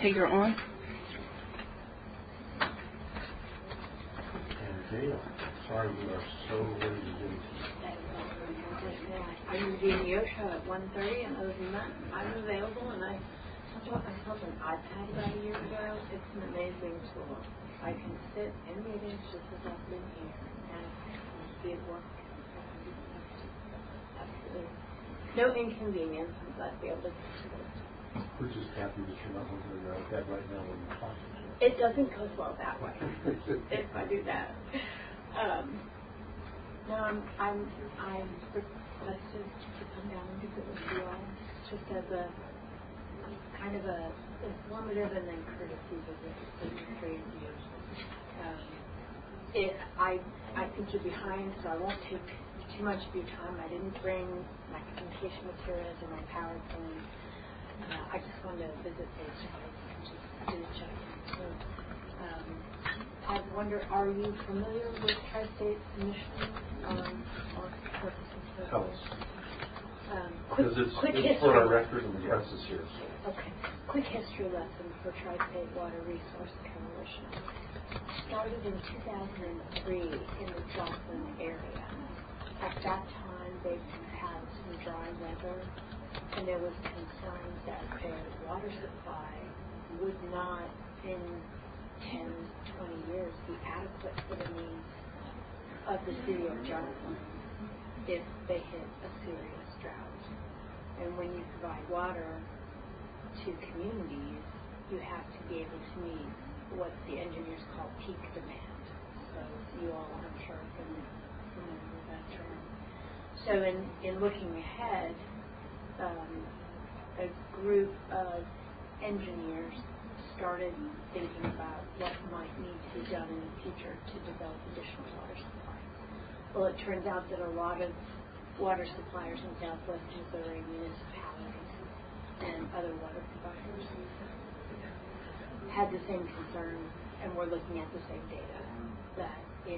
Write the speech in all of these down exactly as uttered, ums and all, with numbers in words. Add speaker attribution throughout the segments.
Speaker 1: Okay, you're on.
Speaker 2: And Gail, sorry, we are so ready to get into
Speaker 3: I'm doing Yosha at one thirty, and other than that, I'm available, and I bought myself an iPad about a year ago. It's an amazing tool. I can sit in meetings just as I've been here, and be at work. Absolutely. No inconvenience, I'm glad to be able to do it.
Speaker 2: We're just happy that you're not holding your iPad right now when you're talking.
Speaker 3: It doesn't go well that way if I do that. Um, no, I'm, I'm, I'm requested to come down and visit with you all just as a kind of a informative and then courtesy visit for the three of you. Um, it, I, I think you're behind, so I won't take too much of your time. I didn't bring my communication materials or my PowerPoint. Uh, I just wanted to visit face to face and just do a check-in. So, um, I wonder, are you familiar with Tri-State's mission um, or purposes?
Speaker 2: Tell us.
Speaker 3: Um, quick,
Speaker 2: because it's,
Speaker 3: quick
Speaker 2: it's
Speaker 3: history
Speaker 2: for our record and the press is here. So.
Speaker 3: Okay. Quick history lesson for Tri-State Water Resource Coalition. Started in two thousand three in the Joplin area. At that time, they had some dry weather, and there was concern that their water supply would not, in ten, twenty years, be adequate for the needs of the city of Joplin if they hit a serious drought. And when you provide water to communities, you have to be able to meet what the engineers call peak demand. So you all, I'm sure, can remember that term. So in, in looking ahead, um, a group of engineers started thinking about what might need to be done in the future to develop additional water supply. Well, it turns out that a lot of water suppliers in Southwest Missouri, municipalities, and other water providers had the same concern, and we're looking at the same data, that in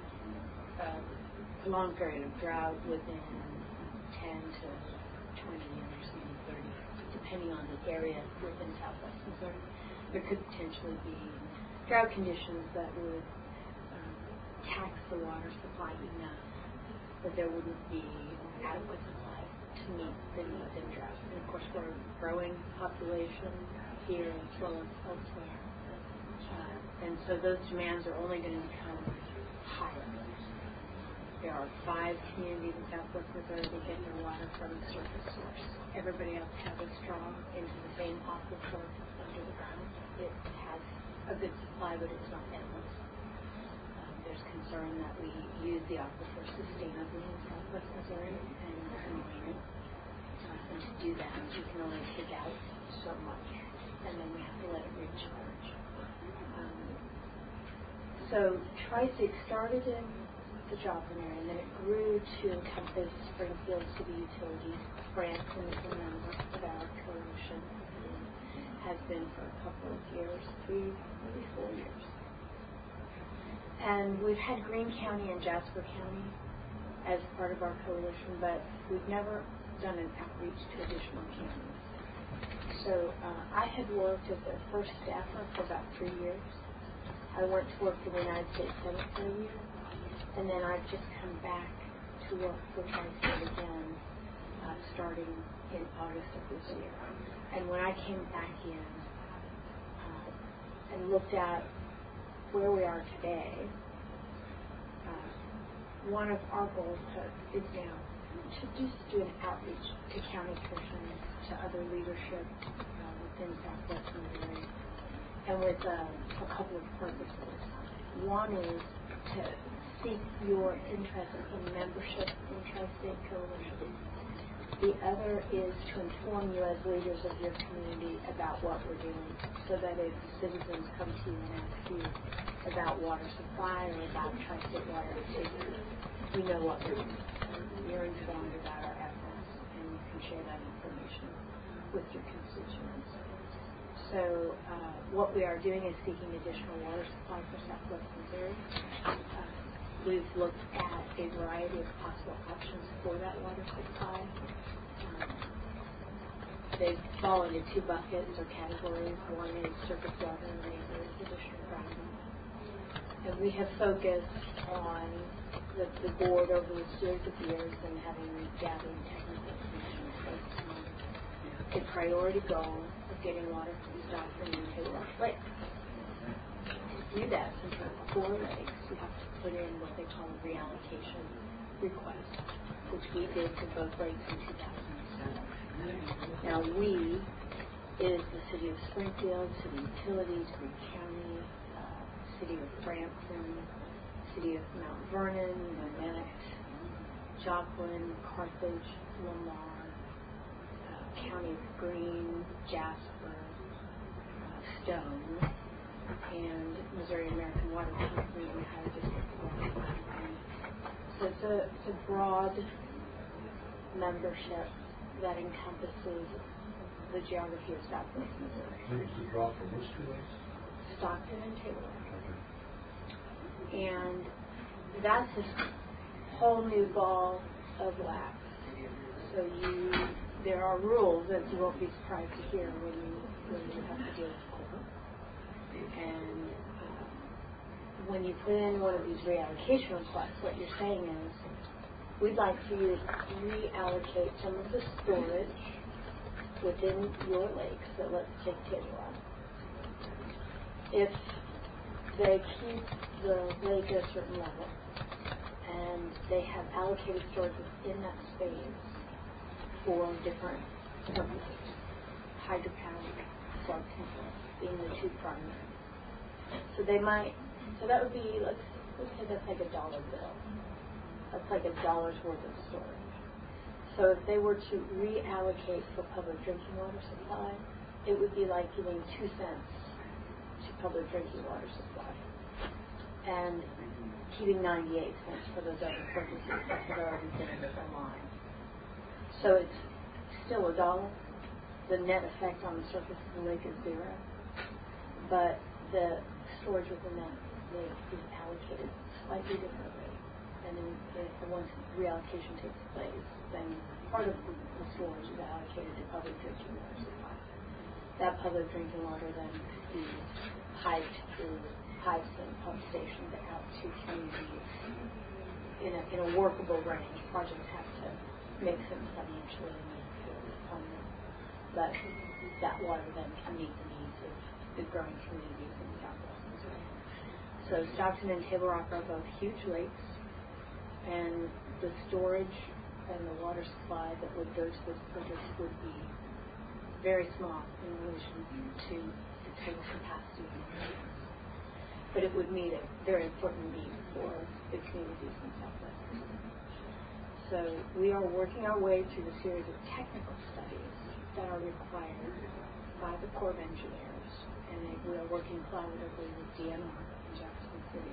Speaker 3: a long period of drought within ten to twenty years, maybe thirty, depending on the area within Southwest Missouri, there could potentially be drought conditions that would um, tax the water supply enough that there wouldn't be adequate supply to meet the needs in drought. And of course, we're a growing population here as well as elsewhere. Uh, and so those demands are only going to become higher. There are five communities in Southwest Missouri that get their water from a surface source. Everybody else has a straw into the same aquifer under the ground. It has a good supply, but it's not endless. Um, there's concern that we use the aquifer sustainably in Southwest Missouri and, and drain it. Uh, and to do that, you can only take out so much, and then we have to let it recharge. Um, so Tri-State started in the Joplin area, and then it grew to encompass Springfield City Utilities. Branson is a member of our coalition, and has been for a couple of years, three, maybe four years. And we've had Greene County and Jasper County as part of our coalition, but we've never done an outreach to additional counties. So uh, I had worked as their first staffer for about three years. I went to work for the United States Senate for a year, and then I've just come back to work for Tri-State again, uh, starting in August of this year. And when I came back in uh, and looked at where we are today, uh, one of our goals to, is now to just do an outreach to county commissioners, to other leadership uh, within Southwest Missouri, and with uh, a couple of purposes. One is to seek your interest in membership in Tri-State Coalition. The other is to inform you as leaders of your community about what we're doing, so that if citizens come to you and ask you about water supply or about Tri-State water safety, you know what we're doing. You're informed about our efforts, and you can share that information with your constituents. So uh, what we are doing is seeking additional water supply for Southwest Missouri. Uh, we've looked at a variety of possible options for that water supply. Um, they fall into two buckets or categories. One is surface water and the other is additional groundwater. And we have focused on the, the board over a series of years and having gathered technical information focused on a priority goal of getting water from Stockton and Table Rock Lake. To do that, since there are four lakes, you have to put in what they call a reallocation request, which we did for both lakes in two thousand seven. Now we is the City of Springfield, City Utilities, Greene County, uh, City of Branson, City of Mount Vernon, Wilmette, Joplin, Carthage, Lamar, uh, County of Greene, Jasper, uh, Stone, and Missouri American Water Company, and Ohio District of Water Company. So it's a, it's a broad membership that encompasses the geography of Southwest Missouri.
Speaker 2: Who's the draw from which two lakes?
Speaker 3: Stockton and Table Rock.
Speaker 2: Okay.
Speaker 3: And that's a whole new ball of wax. So you, there are rules that you won't be surprised to hear when you when you have to deal with court. And uh, when you put in one of these reallocation requests, what you're saying is, we'd like for you to reallocate some of the storage within your lake. So let's take Table Rock. If they keep the lake at a certain level and they have allocated storage within that space for different purposes, hydropower, flood control being the two primary. So they might, so that would be, let's, let's say that's like a dollar bill. That's like a dollar's worth of storage. So if they were to reallocate for public drinking water supply, it would be like giving two cents to public drinking water supply and keeping ninety-eight cents for those other purposes that have already been aligned. So it's still a dollar. The net effect on the surface of the lake is zero, but the storage within that lake is allocated slightly differently. And then if once reallocation takes place, then part of the storage is allocated to public drinking water supply. That public drinking water then is piped through pipes and pump stations out to communities in a, in a workable range. Projects have to make sense financially and make on them. But that water then can meet the needs of the growing communities in Southwest Missouri. So Stockton and Table Rock are both huge lakes, and the storage and the water supply that would go to this purpose would be very small in relation to the total capacity of the lakes. But it would meet a very important need for the communities in Southwest Missouri. So we are working our way through the series of technical studies that are required by the Corps of Engineers, and we are working collaboratively with D N R in Jefferson City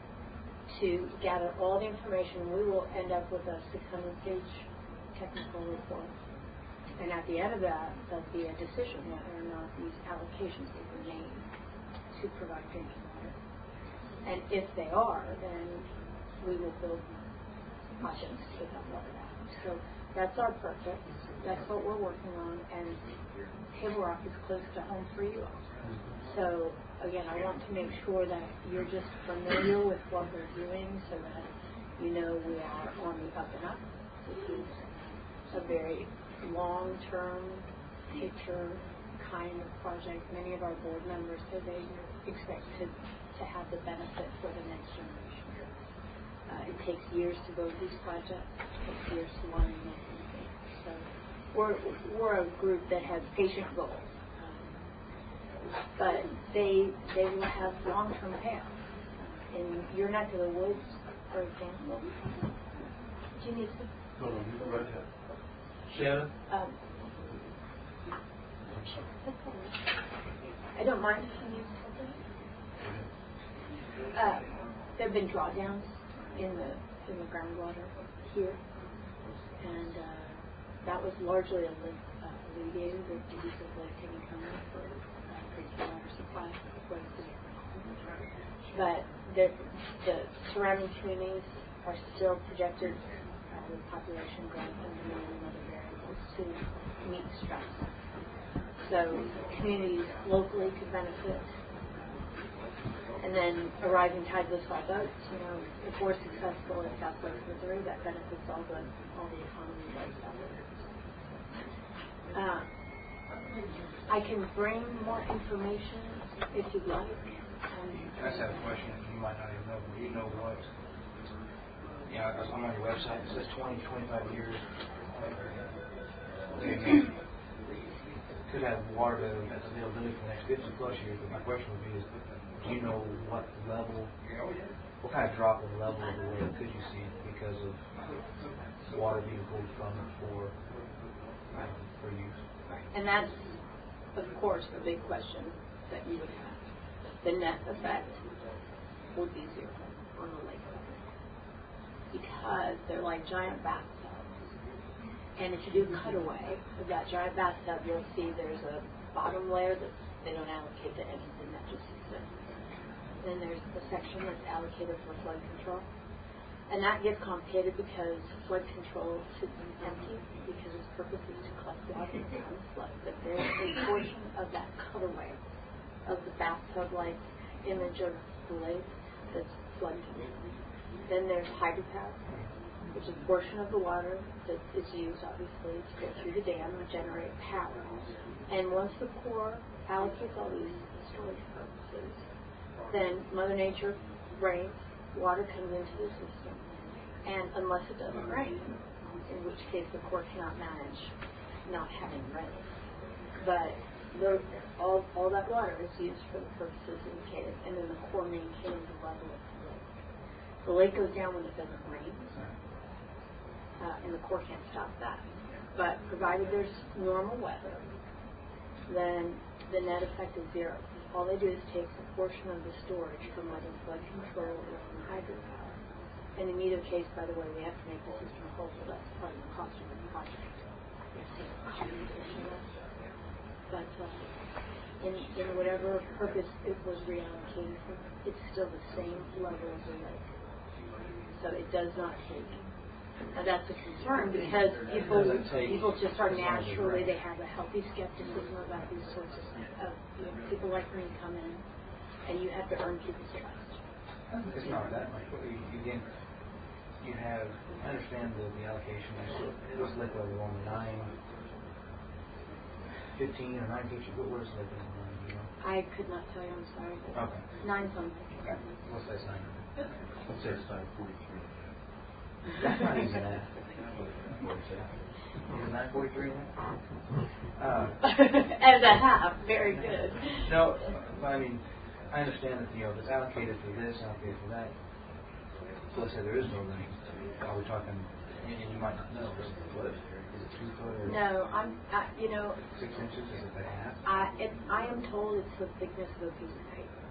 Speaker 3: to gather all the information. We will end up with a six hundred page technical report. And at the end of that, there'll be a decision whether or not these allocations will be made to provide drinking water. And if they are, then we will build projects to get that water out. So that's our purpose. That's what we're working on. And Table Rock is close to home for you all. So again, I want to make sure that you're just familiar with what we're doing so that you know we are on the up and up. This is a very long-term picture kind of project. Many of our board members say they expect to, to have the benefit for the next generation. Uh, it takes years to build these projects. It takes years to learn and make them think. So we're, we're a group that has patient goals. But they they will have long-term payoffs. In your neck of the woods, for example, do you need to?
Speaker 2: No, no, you go right ahead. Shannon?
Speaker 3: Um,
Speaker 2: I'm sorry.
Speaker 3: I don't mind if you use something. Uh, there have been drawdowns in the in the groundwater here, and uh, that was largely uh, alleviated with the use of Lake Taneycomo for water supply, but the, the surrounding communities are still projected uh, with population growth and demand and other variables to meet stress so communities locally could benefit. And then a rising tide lifts all boats. You know, if we're successful in Southwest Missouri, that benefits all the all the economy of Southwest. Uh, I can bring more information if you'd like. Um,
Speaker 1: I just have a question. You might not even know. Do you know what? Yeah, I'm on your website. It says twenty, twenty-five years. Okay. Could have water as availability for the next fifty plus years. But my question would be: is do you know what level, what kind of drop in level of the lake could you see because of water being pulled from it for um, for use?
Speaker 3: And that's, of course, a big question that you would have. The net effect would be zero on the lake because they're like giant bathtubs. And if you do a cutaway of that giant bathtub, you'll see there's a bottom layer that they don't allocate to anything, that just exists. Then there's a section that's allocated for flood control. And that gets complicated because flood control sits empty because its purpose is to collect water in time of flood. But there's a portion of that cutaway of the bathtub-like image of the lake that's flood control. Then there's hydropower, which is a portion of the water that is used, obviously, to go through the dam and generate power. And once the Corps allocates all these storage purposes, then Mother Nature rains, water comes into the system, and unless it doesn't rain, in which case the Corps cannot manage not having rain. But those, all, all that water is used for the purposes indicated, and then the Corps maintains the level of the lake. The lake goes down when it doesn't rain, uh, and the Corps can't stop that. But provided there's normal weather, then the net effect is zero. All they do is take a portion of the storage from whether flood control or from hydropower. And in either case, by the way, we have to make the system whole, so that's part of the cost of the project. But uh, in, in whatever purpose it was reallocated for, it's still the same level as the lake. So it does not take. Now that's a concern because people people just are naturally, they have a healthy skepticism about these sorts of things. Uh, you know, people like me come in and you have to earn people's trust.
Speaker 1: It's not that much. But you, again, you have, I understand the, the allocation. So it was like level on nine, fifteen or nine fifty. What was it? You know?
Speaker 3: I could not tell you, I'm sorry.
Speaker 1: Okay.
Speaker 3: Nine something.
Speaker 1: Okay. Let's say it's nine.
Speaker 2: Let's say it's nine forty-three.
Speaker 1: That's not even that. Is it nine forty-three now? Uh,
Speaker 3: As a half, very good.
Speaker 1: no, I mean, I understand that, you know, it's allocated for this, allocated for that. So let's say there is no rain. Are we talking, and you might not know, is it a foot? Is it two foot? Or
Speaker 3: no, I'm, I, you know.
Speaker 1: Six inches? Is it a half?
Speaker 3: I, it, I am told it's the thickness of a piece of paper.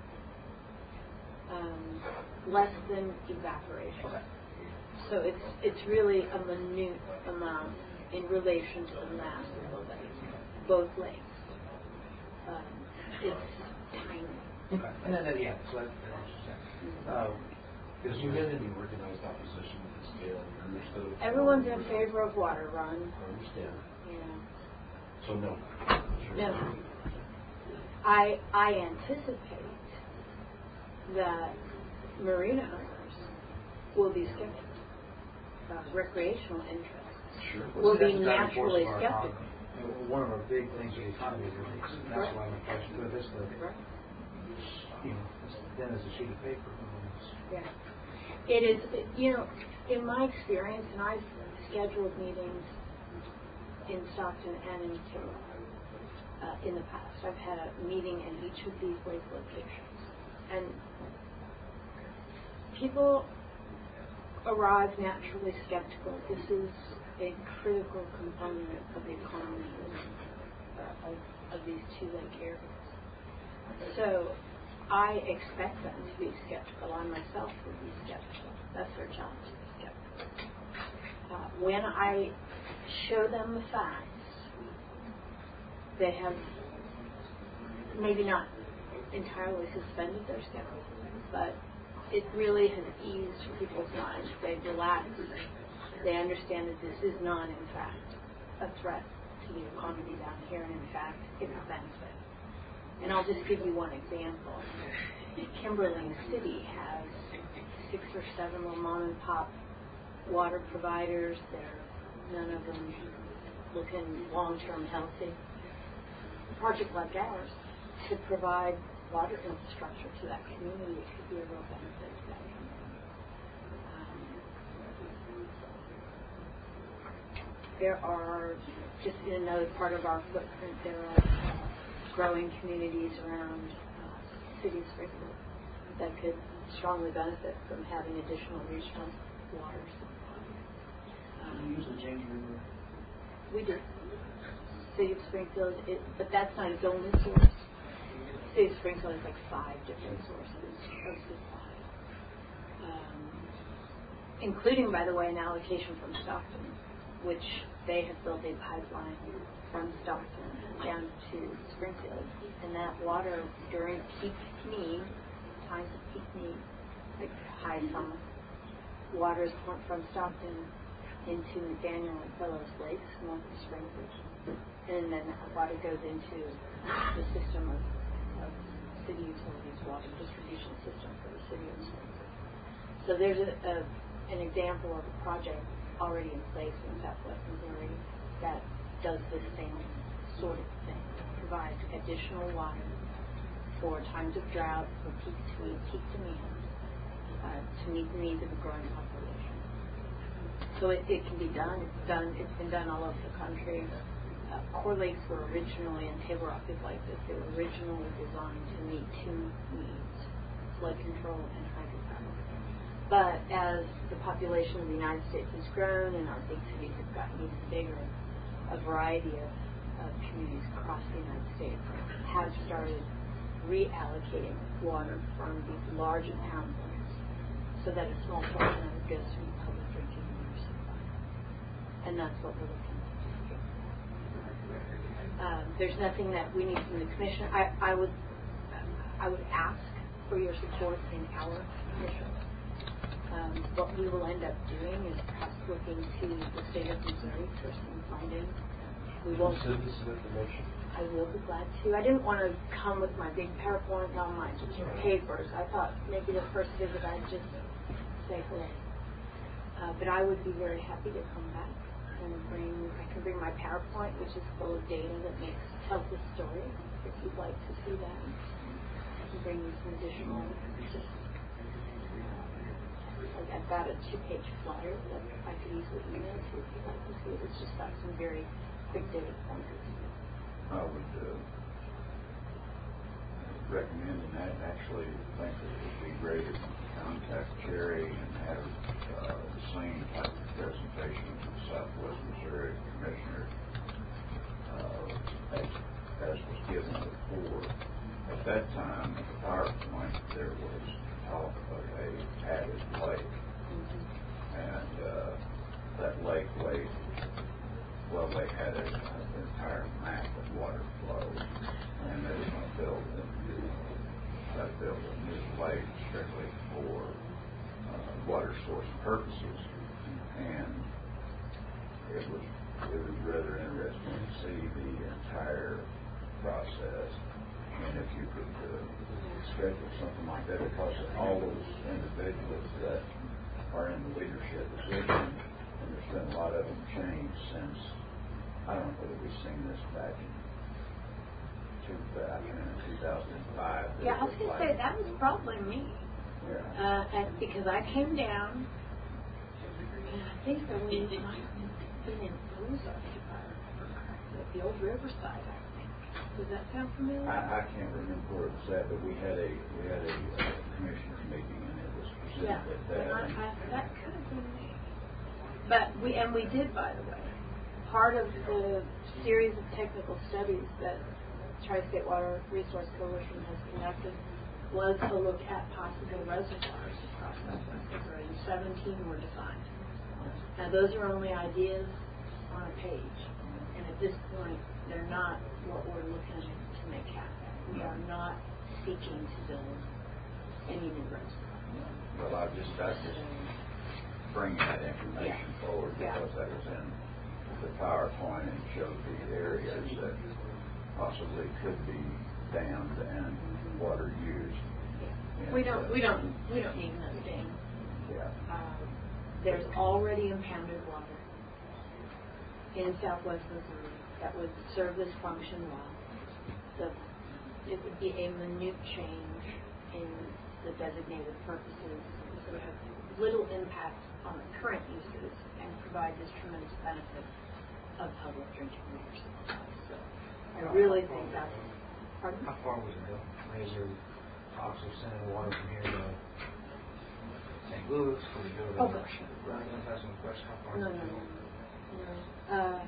Speaker 3: Um, less than evaporation.
Speaker 1: Okay.
Speaker 3: So it's it's really a minute amount in relation to the mass of the lake, both lakes. Um, it's tiny.
Speaker 1: Okay. And then, yeah, so that, that answers that. Uh,
Speaker 2: Did you get any organized opposition with the scale? Understood?
Speaker 3: Everyone's in favor of water run.
Speaker 2: I understand.
Speaker 3: Yeah.
Speaker 2: So no. Sure.
Speaker 3: No. I I anticipate that marina owners will be skeptical. Uh, recreational interests
Speaker 1: sure.
Speaker 3: will
Speaker 1: well,
Speaker 3: be naturally skeptical.
Speaker 1: One of our big things is the economy is release. And that's right. why my question put this way.
Speaker 3: Right.
Speaker 1: You know, then as a sheet of paper.
Speaker 3: Yeah. It is, it, you know, in my experience, and I've scheduled meetings in Stockton and in Taylor uh, in the past. I've had a meeting in each of these lake locations. And people arrive naturally skeptical. This is a critical component of the economy uh, of, of these two lake areas. So I expect them to be skeptical. I myself would be skeptical. That's their job, to be skeptical. Uh, when I show them the facts, they have maybe not entirely suspended their skepticism, but it really has eased people's minds. They relax. They understand that this is not, in fact, a threat to the economy down here, and in fact, it's a benefit. And I'll just give you one example. Kimberling City has six or seven little mom and pop water providers. They're none of them looking long-term healthy. A project like ours could provide water infrastructure to that community. It could be a real benefit to that community. Um, there are, just in another part of our footprint, there are uh, growing communities around uh, City of Springfield that could strongly benefit from having additional regional water supply.
Speaker 1: Um, you use the James River.
Speaker 3: We do. City of Springfield, it, but that's not its only source. City of Springfield has like five different sources of supply, um, including, by the way, an allocation from Stockton, which they have built a pipeline from Stockton down to Springfield, and that water during peak need, times of peak need, like high summer, water is pumped from Stockton into McDaniel and Fellows Lakes north of Springfield, and then that water goes into the system of, of city utilities water distribution system for the city of Springfield. So there's a, a, an example of a project already in place in Southwest Missouri that does this same sort of thing, provides additional water for times of drought, for peak to meet peak demand, uh, to meet the needs of a growing population. So it, it can be done. It's done. It's been done all over the country. Uh, Core Lakes were originally, and Table Rock is like this. They were originally designed to meet two needs: flood control and hydropower. But as the population of the United States has grown and our big cities have gotten even bigger, a variety of, of communities across the United States have started reallocating water from these large impoundments so that a small portion of it goes to public drinking water supply. And that's what we're looking at here. Um, there's nothing that we need from the commission. I, I would I would ask for your support in our commission. Um, what we will end up doing is perhaps looking to the state of Missouri for some funding. We won't.
Speaker 2: Send this information.
Speaker 3: I will be glad to. I didn't want to come with my big PowerPoint and all my papers. I thought maybe the first visit I'd just say hello. Uh, but I would be very happy to come back and bring. I can bring my PowerPoint, which is full of data that makes tells the story. If you'd like to see that, I can bring you some additional. Just, uh, I've got a two-page flyer that I could easily email to if you'd like to see it. It's just got some very quick data pointers.
Speaker 4: I would uh, recommend, and I actually think that it would be great if you contact Cherry and have uh, the same type of presentation to the Southwest Missouri Commissioner uh, as, as was given before. At that time, at the PowerPoint, there was talk of a added lake, and uh, that lake lay, well, they had a, an entire map of water flow, and they were going to build a new, uh, build a new lake strictly for uh, water source purposes, and it was it was rather interesting to see the entire process, and if you could uh, schedule something like that, because all those individuals that are in the leadership position, and there's been a lot of them changed since, I don't know whether we've seen this back in two thousand five.
Speaker 3: Yeah, I was going to say, that was probably me.
Speaker 4: Yeah.
Speaker 3: Uh, and because I came down, and I think that we might have been in Ozark, at the old Riverside, I think. Does that sound familiar?
Speaker 4: I, I can't remember where it was at, but we had a we had a uh, commissioners meeting, and it was presented
Speaker 3: Yeah,
Speaker 4: at that.
Speaker 3: I, I, that could have been me. But we, and we did, by the way, part of the series of technical studies that Tri-State Water Resource Coalition has conducted was a look at possible reservoirs across Southwest Missouri, and seventeen were defined. Now, those are only ideas on a page, and at this point, they're not what we're looking to make happen. We are not seeking to build any new reservoir.
Speaker 4: Well, I just I just bring that information
Speaker 3: Yeah.
Speaker 4: forward
Speaker 3: Yeah.
Speaker 4: because that was in the PowerPoint and showed the areas that possibly could be dammed and water used.
Speaker 3: Yeah. We don't, we don't, we don't need another dam.
Speaker 4: Yeah.
Speaker 3: Um, there's already impounded water in southwest Missouri that would serve this function well. The, it would be a minute change in the designated purposes. It would have little impact on the current uses and provide this tremendous benefit of public drinking water supply. So I really think that's. Pardon?
Speaker 1: How far would it go? Is there talks of sending water from here to Saint Louis? Could we go to?
Speaker 3: Oh gosh.
Speaker 1: Right. That's one question. How far?
Speaker 3: No, no, no. no. Uh,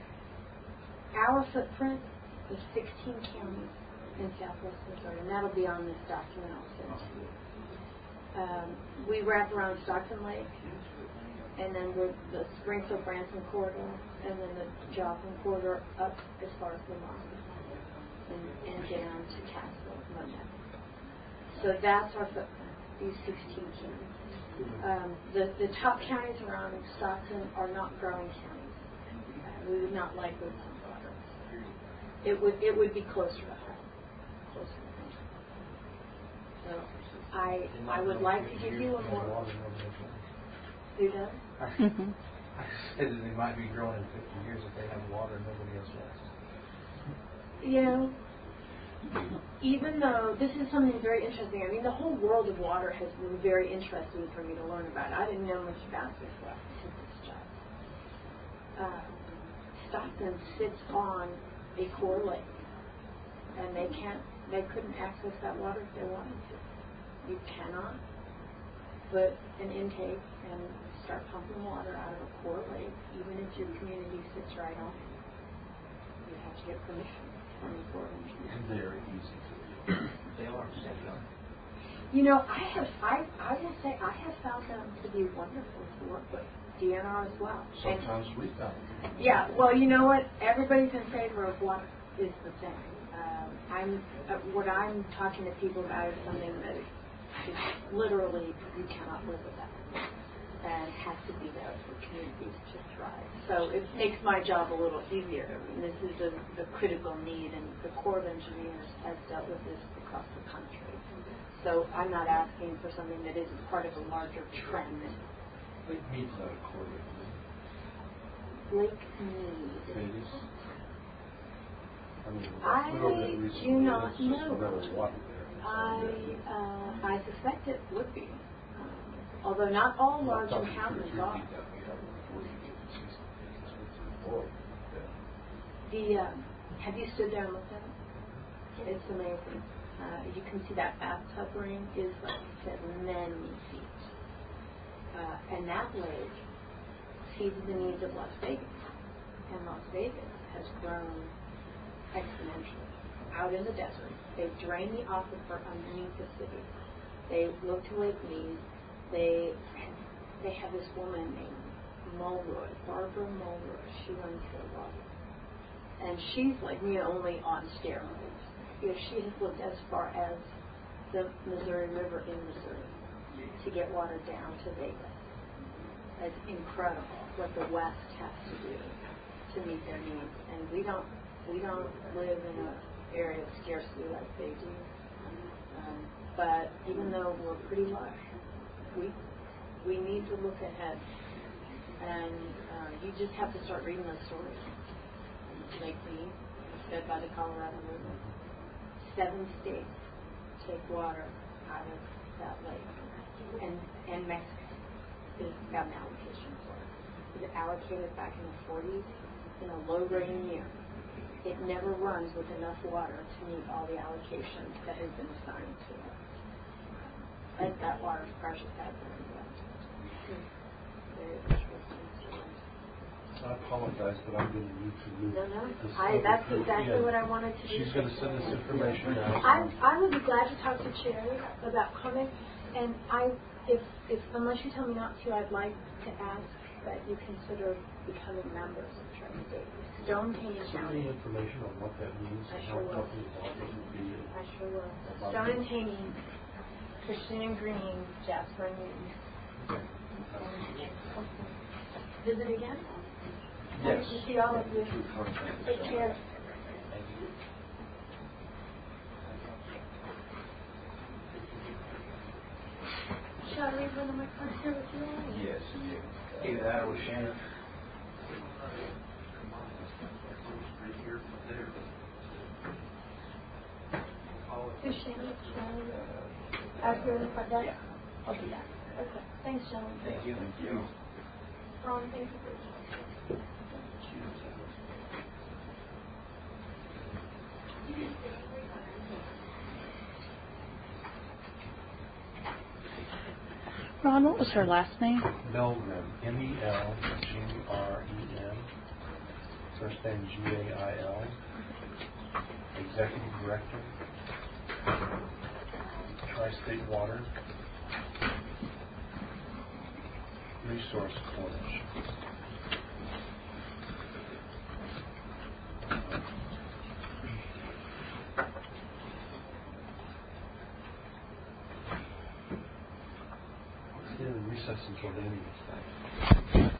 Speaker 3: our footprint is sixteen counties in southwest Missouri, and that'll be on this document I'll send to you. Um, we wrap around Stockton Lake, and then we're the Springfield-Branson corridor, and then the Joplin corridor up as far as Lamont, and, and down to Castle, Monet. So that's our footprint, these sixteen counties. Um, the, the top counties around Stockton are not growing counties. Uh, we would not like those products. It would it would be closer to home, closer to home. So I I would like to give you a more. Who does?
Speaker 1: I said that they might be growing in fifty years if they have water and nobody else does.
Speaker 3: You know, even though this is something very interesting, I mean, the whole world of water has been very interesting for me to learn about. I didn't know much about this before I took this job. Uh, Stockton sits on a core lake, and they can't, they couldn't access that water if they wanted to. You cannot put an intake and start pumping water out of a core lake, even if your community sits right on it. You have to get permission from the Corps of Engineers.
Speaker 2: And they're easy to do.
Speaker 1: They are. They are.
Speaker 3: You know, I have, I, I will say, I have found them to be wonderful to work with. D N R as well.
Speaker 2: Sometimes we found.
Speaker 3: Yeah, well, you know what? Everybody's in favor of water is the thing. Um, I'm uh, what I'm talking to people about is something that is literally you cannot live without, and has to be there for communities to thrive. So it makes my job a little easier. I mean, this is a, a critical need, and the Corps of Engineers has dealt with this across the country. So I'm not asking for something that isn't part of a larger trend.
Speaker 2: Lake Mead's not a core lake.
Speaker 3: Lake Mead.
Speaker 2: It is. I mean,
Speaker 3: I
Speaker 2: we over there recently,
Speaker 3: do not
Speaker 2: it's just
Speaker 3: know.
Speaker 2: never water there.
Speaker 3: I uh, I suspect it would be, um, although not all large impoundments are. The uh, have you stood there and looked at it? It's amazing. Uh, you can see that bathtub ring is, like I said, many feet. Uh, and that lake feeds the needs of Las Vegas. And Las Vegas has grown exponentially. Out in the desert, they drain the aquifer underneath the city. They look to Lake Mead. They they have this woman named Mulroy, Barbara Mulroy. She runs their water. And she's like me, only on steroids. You know, she has looked as far as the Missouri River in Missouri to get water down to Vegas. It's incredible what the West has to do to meet their needs, and we don't we don't live in an area of scarcity like they do. Um, but even though we're pretty lush, we we need to look ahead, and uh, you just have to start reading those stories. Lake Mead, fed by the Colorado River. Seven states take water out of that lake, and and Mexico has got an allocation for it. It was allocated back in the forties in a low rain year. It never runs with enough water to meet all the allocations that has been assigned to it. And that water is precious. That's very interesting story.
Speaker 2: I apologize, but I'm going to need to move.
Speaker 3: No, no.
Speaker 2: this
Speaker 3: I,
Speaker 2: over
Speaker 3: that's
Speaker 2: to-
Speaker 3: exactly
Speaker 2: yeah.
Speaker 3: what I wanted to do.
Speaker 2: She's going to send us information now.
Speaker 3: I, I would be glad to talk to Cherry about comments, and I, if, if unless you tell me not to, I'd like to ask that you consider becoming members of Tri-State. Stonehenge
Speaker 2: Send
Speaker 3: County.
Speaker 2: me information on what that means
Speaker 3: I
Speaker 2: and
Speaker 3: sure
Speaker 2: how
Speaker 3: will.
Speaker 2: tough it would be. and
Speaker 3: I sure will.
Speaker 2: about
Speaker 3: Stonehenge, Christian and Green, Jasper and Newton. Visit again?
Speaker 5: Nice to see all of you. Take care. Shall I leave one of my cards here with you all?
Speaker 4: Yes, yes.
Speaker 1: Either that or with Shannon.
Speaker 5: Who's Shannon? Shannon? Out here in the front desk? I'll do that. Okay. Thanks, Shannon.
Speaker 1: Thank you.
Speaker 4: Thank you.
Speaker 5: Ron, thank you for
Speaker 6: Ron, what was her last name?
Speaker 2: Melgren, M E L G R E N. First name G A I L. Executive Director, Tri-State Water Resource Coalition. We're in recess until the end of the